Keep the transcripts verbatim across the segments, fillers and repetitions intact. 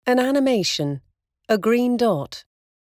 An animation, a green dot.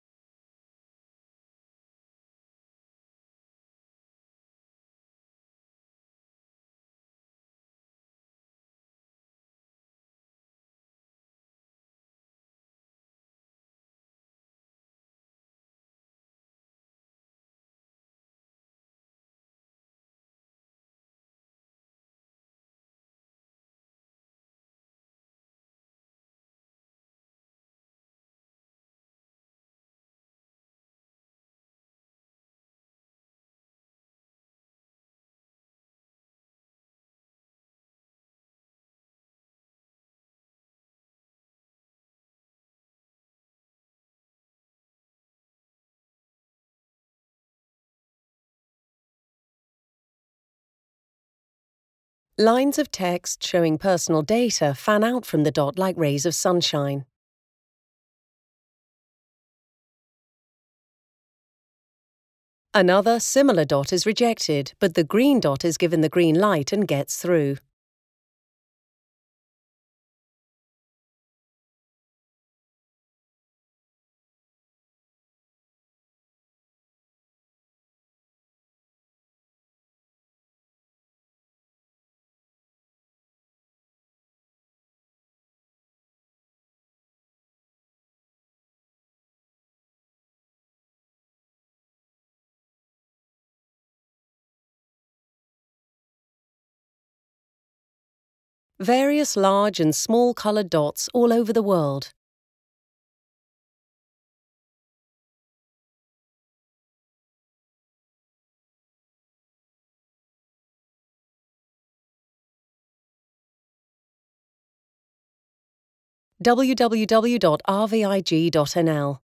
Lines of text showing personal data fan out from the dot like rays of sunshine. Another similar dot is rejected, but the green dot is given the green light and gets through. Various large and small coloured dots all over the world. w w w dot r v i g dot n l